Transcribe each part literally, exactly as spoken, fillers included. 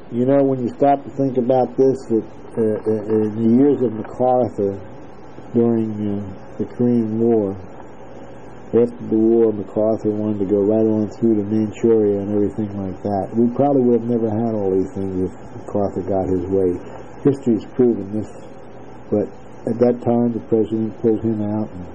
You know, when you stop to think about this, that uh, in the years of MacArthur, during uh, the Korean War, after the war, MacArthur wanted to go right on through to Manchuria and everything like that. We probably would have never had all these things if MacArthur got his way. History's proven this, but at that time the president pulled him out and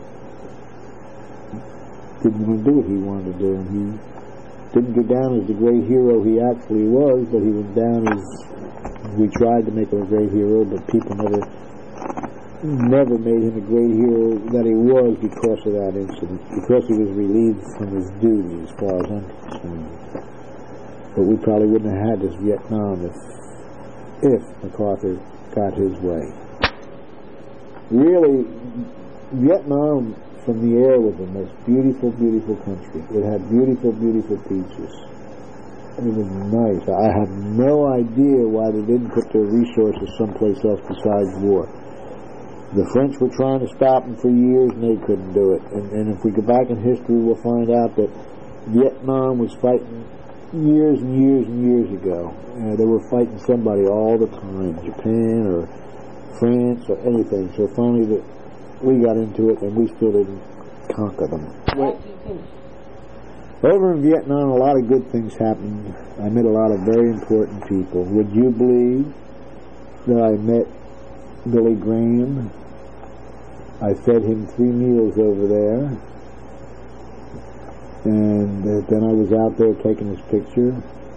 didn't want to do what he wanted to do, and he didn't go down as the great hero he actually was, but he went down as, we tried to make him a great hero, but people never never made him a great hero that he was because of that incident, because he was relieved from his duty as far as I'm concerned. But we probably wouldn't have had this Vietnam if, if MacArthur got his way. Really, Vietnam from the air was the most beautiful, beautiful country. It had beautiful, beautiful beaches. It was nice. I have no idea why they didn't put their resources someplace else besides war. The French were trying to stop them for years and they couldn't do it. And, and if we go back in history, we'll find out that Vietnam was fighting years and years and years ago. Uh, they were fighting somebody all the time, Japan or France or anything. So finally the we got into it, and we still didn't conquer them. Over in Vietnam, a lot of good things happened. I met a lot of very important people. Would you believe that I met Billy Graham? I fed him three meals over there, and uh, then I was out there taking his picture.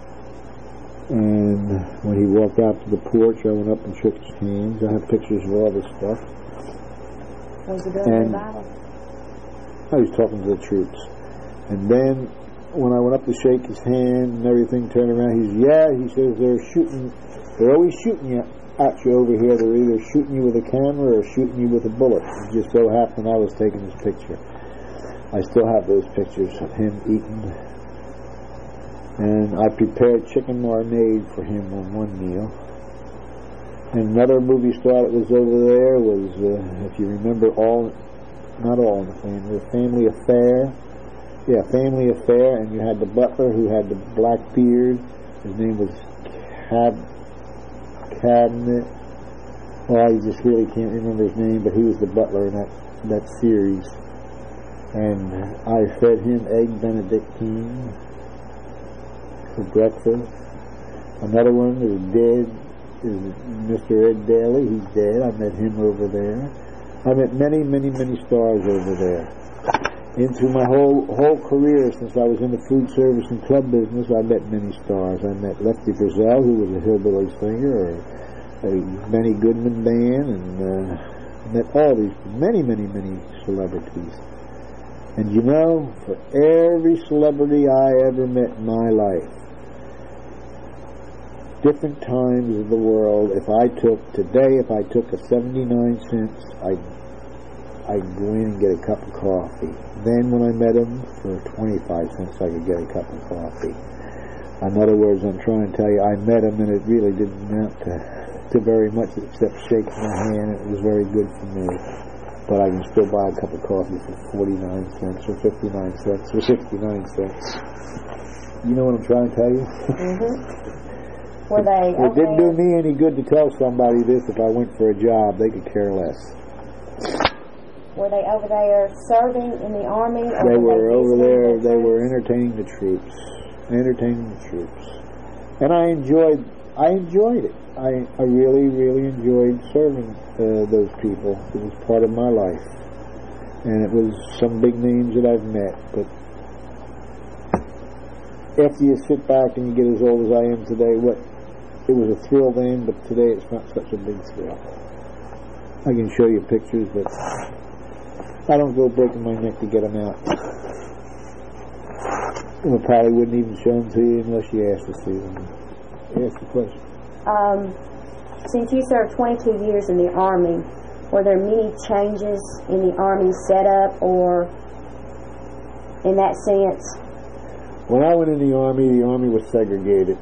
And when he walked out to the porch, I went up and shook his hands. I have pictures of all this stuff. Was he doing the battle? I was talking to the troops. And then when I went up to shake his hand and everything, turned around, he says, yeah, he says, they're shooting, they're always shooting you at you over here. They're either shooting you with a camera or shooting you with a bullet. It just so happened I was taking his picture. I still have those pictures of him eating. And I prepared chicken marinade for him on one meal. And another movie star that was over there was, uh, if you remember, all, not All in the Family, The Family Affair. Yeah, Family Affair, and you had the butler who had the black beard. His name was Cab, Cabinet. Oh, I just really can't remember his name, but he was the butler in that, that series. And I fed him egg Benedictine for breakfast. Another one is dead. Is Mister Ed Daly. He's dead. I met him over there. I met many, many, many stars over there. Into my whole whole career, since I was in the food service and club business, I met many stars. I met Lefty Frizzell, who was a hillbilly singer, or a Benny Goodman band, and uh, met all these many, many, many celebrities. And you know, for every celebrity I ever met in my life, different times of the world, if I took, today, if I took a seventy-nine cents, I'd, I'd go in and get a cup of coffee. Then when I met him, for twenty-five cents, I could get a cup of coffee. In other words, I'm trying to tell you, I met him and it really didn't amount to, to very much except shaking my hand. It was very good for me. But I can still buy a cup of coffee for forty-nine cents or fifty-nine cents or sixty-nine cents. You know what I'm trying to tell you? Mm-hmm. Were they It okay? didn't do me any good to tell somebody this if I went for a job. They could care less. Were they over there serving in the army? Or They were were they over visiting there. the They were troops? entertaining the troops. Entertaining the troops. And I enjoyed I enjoyed it. I, I really, really enjoyed serving uh, those people. It was part of my life. And it was some big names that I've met. But after you sit back and you get as old as I am today, what it was a thrill then, but today it's not such a big thrill. I can show you pictures, but I don't go breaking my neck to get them out. I probably wouldn't even show them to you unless you asked to see them. Ask the question. Um, since you served twenty-two years in the Army, were there many changes in the Army setup, or in that sense? When I went in the Army, the Army was segregated.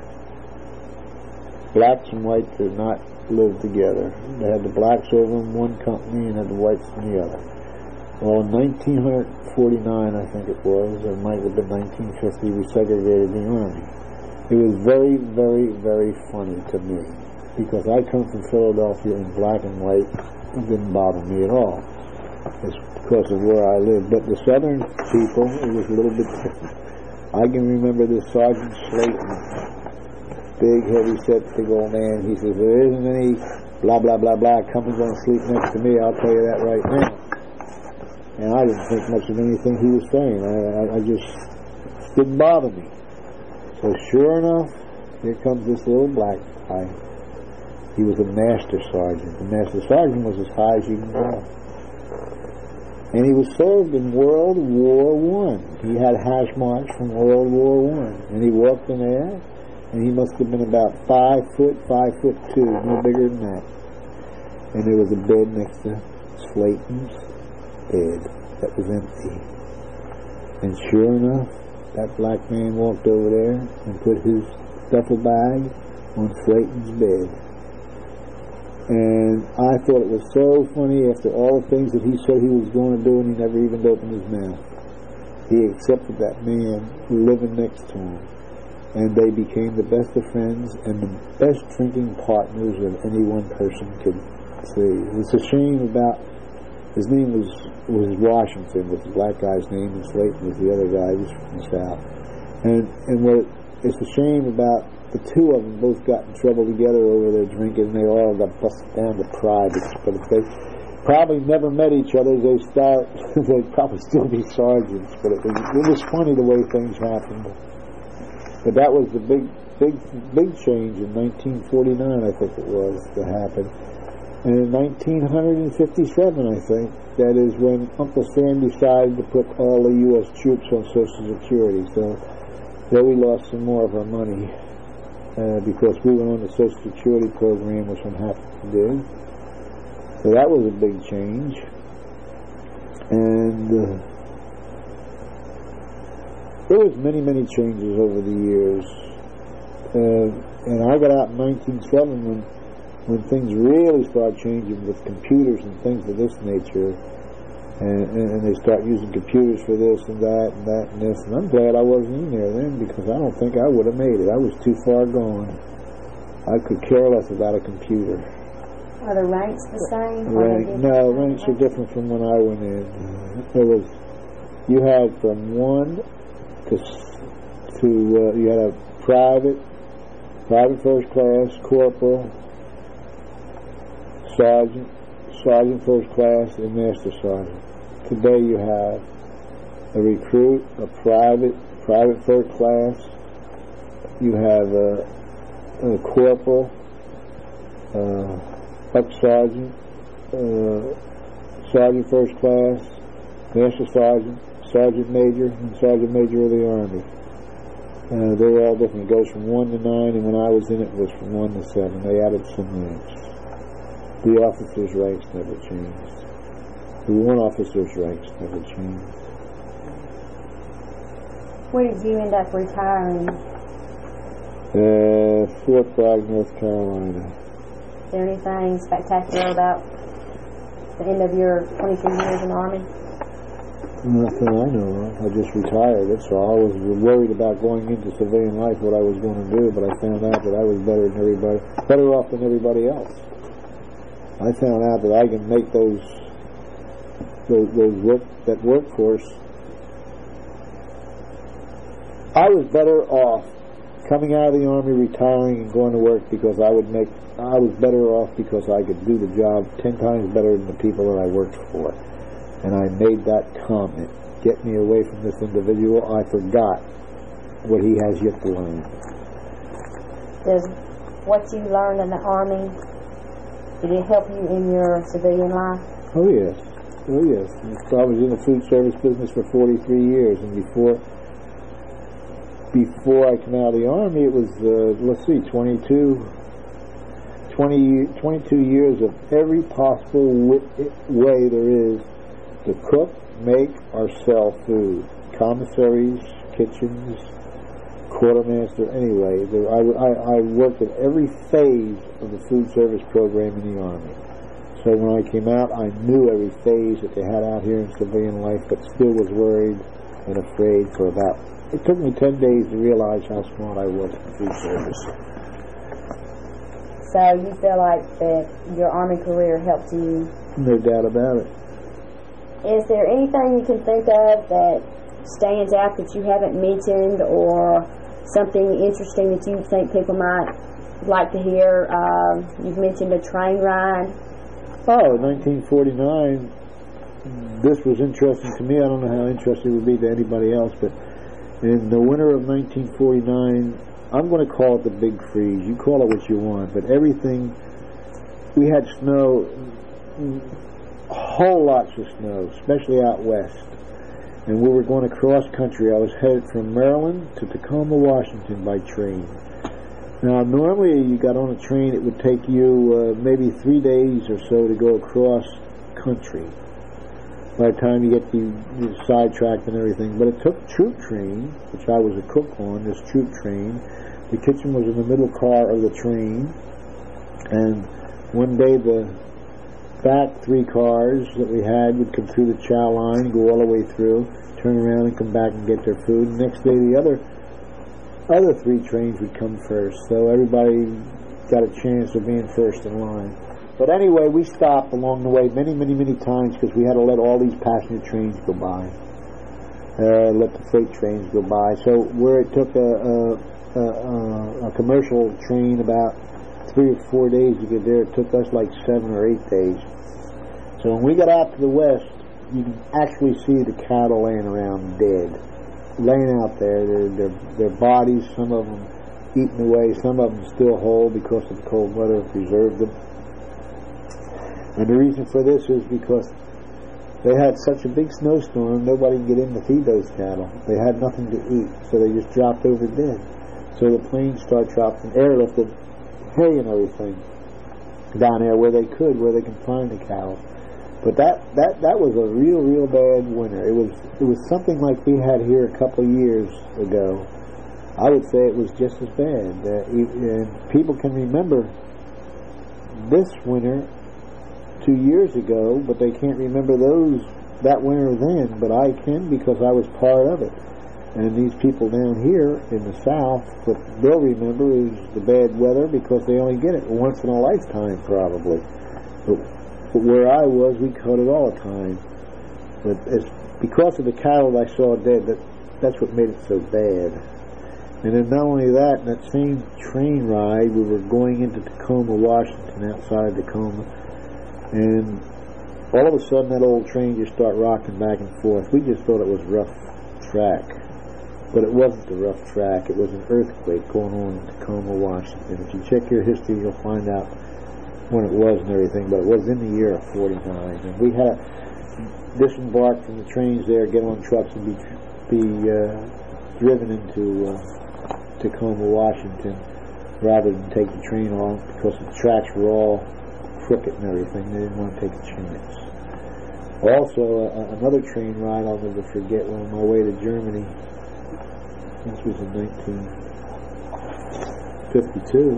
Blacks and whites did not live together. They had the blacks over in one company and had the whites in the other. Well, in nineteen forty-nine, I think it was, or it might have been nineteen fifty, we segregated the Army. It was very, very, very funny to me, because I come from Philadelphia in black and white. It didn't bother me at all. It's because of where I live. But the southern people, it was a little bit different. I can remember this Sergeant Slayton, big, heavy-set, big old man. He says, there isn't any blah, blah, blah, blah company going to sleep next to me. I'll tell you that right now. And I didn't think much of anything he was saying. I, I, I just, it didn't bother me. So sure enough, here comes this little black guy. He was a master sergeant. The master sergeant was as high as you can go. And he was served in World War One. He had hash marks from World War One. And he walked in there, and he must have been about five foot, five foot two, no bigger than that. And there was a bed next to Slayton's bed that was empty. And sure enough, that black man walked over there and put his duffel bag on Slayton's bed. And I thought it was so funny, after all the things that he said he was going to do, and he never even opened his mouth. He accepted that man living next to him. And they became the best of friends and the best drinking partners that any one person could see. It's a shame about, his name was was Washington, was the black guy's name, and Slayton was the other guy, he was from the South. And, and what it's a shame about, the two of them both got in trouble together over their drinking, and they all got busted down to privates. But if they probably never met each other, they start, they'd probably still be sergeants. But it was, it was funny the way things happened. But that was the big, big, big change in nineteen forty-nine, I think it was, that happened. And in nineteen fifty-seven, I think, that is when Uncle Sam decided to put all the U S troops on Social Security. So there we lost some more of our money. Uh, because we were on the Social Security program, which I'm happy to do. So that was a big change. And uh, there was many, many changes over the years. Uh, and I got out in nineteen oh seven when, when things really started changing with computers and things of this nature. And, and they start using computers for this and that and that and this. And I'm glad I wasn't in there then, because I don't think I would have made it. I was too far gone. I could care less about a computer. Are the ranks the same? Rank, no, ranks are different from when I went in. There was, you had from one to, to uh, you had a private, private first class, corporal, sergeant, sergeant first class, and master sergeant. Today you have a recruit, a private, private first class. You have a, a corporal, uh, up sergeant, uh, sergeant first class, master sergeant, sergeant major, and sergeant major of the Army. Uh, they're all different. It goes from one to nine, and when I was in it, it was from one to seven. They added some ranks. The officers' ranks never changed. The one officer's ranks never changed. Where did you end up retiring? Uh, Fort Bragg, North Carolina. Is there anything spectacular about the end of your twenty-two years in the Army? Nothing I know of. I just retired, that's all. I was worried about going into civilian life, what I was going to do, but I found out that I was better than everybody, better off than everybody else. I found out that I can make those those, those work that workforce. I was better off coming out of the Army, retiring, and going to work because I would make. I was better off because I could do the job ten times better than the people that I worked for. And I made that comment. Get me away from this individual. I forgot what he has yet to learn. Does what you learned in the Army, did it help you in your civilian life? Oh yes, oh yes. I was in the food service business for forty-three years, and before before I came out of the Army, it was uh, let's see, twenty-two, twenty, twenty-two years of every possible w- way there is to cook, make, or sell food. Commissaries, kitchens, quartermaster. Anyway, there, I, I, I worked at every phase of the food service program in the Army. So when I came out, I knew every phase that they had out here in civilian life, but still was worried and afraid for about, it took me ten days to realize how smart I was in food service. So you feel like that your Army career helped you? No doubt about it. Is there anything you can think of that stands out that you haven't mentioned, or something interesting that you think people might like to hear? Uh, you've mentioned a train ride. Oh, nineteen forty-nine, this was interesting to me. I don't know how interesting it would be to anybody else, but in the winter of nineteen forty-nine, I'm going to call it the Big Freeze. You call it what you want, but everything, we had snow, whole lots of snow, especially out west. And we were going across country. I was headed from Maryland to Tacoma, Washington by train. Now, normally you got on a train, it would take you uh, maybe three days or so to go across country by the time you get the, the sidetracked and everything. But it took a troop train, which I was a cook on, this troop train. The kitchen was in the middle car of the train. And one day the back three cars that we had would come through the chow line, go all the way through, turn around and come back and get their food. And next day the other other three trains would come first, so everybody got a chance of being first in line. But anyway, we stopped along the way many, many, many times because we had to let all these passenger trains go by, uh, let the freight trains go by. So where it took a, a, a, a commercial train about three or four days to get there, it took us like seven or eight days. So when we got out to the west, you can actually see the cattle laying around dead, laying out there. Their, their, their bodies, some of them eaten away, some of them still whole because of the cold weather preserved them. And the reason for this is because they had such a big snowstorm, nobody could get in to feed those cattle. They had nothing to eat, so they just dropped over dead. So the planes started dropping, airlifted hay and everything down there where they could, where they could find the cattle. But that, that, that was a real, real bad winter. It was it was something like we had here a couple of years ago. I would say it was just as bad. Uh, and people can remember this winter two years ago, but they can't remember those that winter then. But I can, because I was part of it. And these people down here in the South, what they'll remember is the bad weather because they only get it once in a lifetime, probably. But, but where I was, we caught it all the time. But it's because of the cattle I saw dead, that that's what made it so bad. And then not only that, in that same train ride, we were going into Tacoma, Washington, outside Tacoma, and all of a sudden that old train just started rocking back and forth. We just thought it was rough track. But it wasn't a rough track. It was an earthquake going on in Tacoma, Washington. If you check your history, you'll find out when it was and everything. But it was in the year of forty-nine. And we had to disembark from the trains there, get on trucks, and be be uh, driven into uh, Tacoma, Washington, rather than take the train off because the tracks were all crooked and everything. They didn't want to take a chance. Also, uh, another train ride I'll never forget, on my way to Germany. This was in nineteen fifty-two.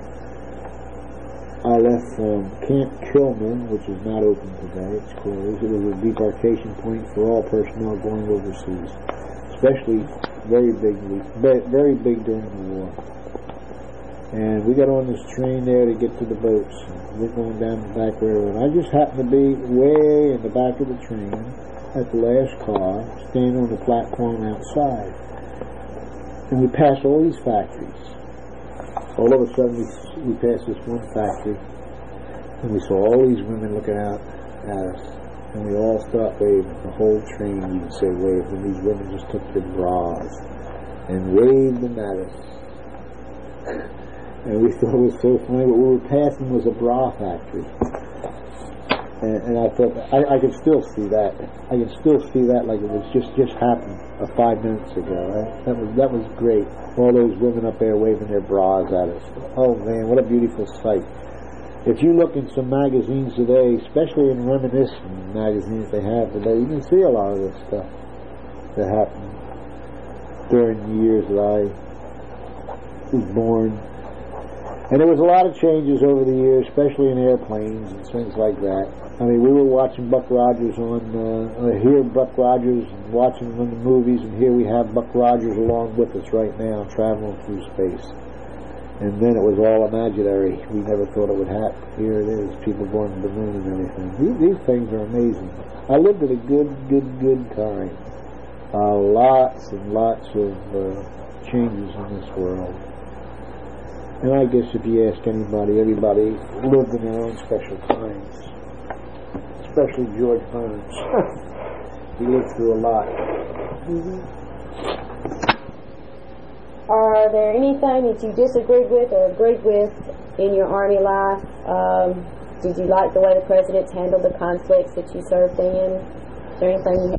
I left from Camp Kilmer, which is not open today. It's closed. It was a debarkation point for all personnel going overseas, especially very big, very big during the war. And we got on this train there to get to the boats. We're going down the back railroad. I just happened to be way in the back of the train at the last car, standing on the platform outside. And we passed all these factories. All of a sudden, we, we passed this one factory, and we saw all these women looking out at us, and we all stopped waving. The whole train, you can say, waved, and these women just took their bras and waved them at us. And we thought it was so funny. What we were passing was a bra factory. And, and I thought, I, I could still see that. I could still see that like it was just, just happened uh, five minutes ago. Right? That was that was great. All those women up there waving their bras at us. Oh man, what a beautiful sight. If you look in some magazines today, especially in reminiscent magazines they have today, you can see a lot of this stuff that happened during the years that I was born. And there was a lot of changes over the years, especially in airplanes and things like that. I mean, we were watching Buck Rogers on, uh, uh, here Buck Rogers, and watching him in the movies, and here we have Buck Rogers along with us right now, traveling through space. And then it was all imaginary. We never thought it would happen. Here it is, people going to the moon and everything. These, these things are amazing. I lived in a good, good, good time. Uh, lots and lots of uh, changes in this world. And I guess if you ask anybody, everybody lived in their own special times. Especially George Burns. He lived through a lot. Mm-hmm. Are there anything that you disagreed with or agreed with in your Army life? Um, did you like the way the presidents handled the conflicts that you served in? Is there anything you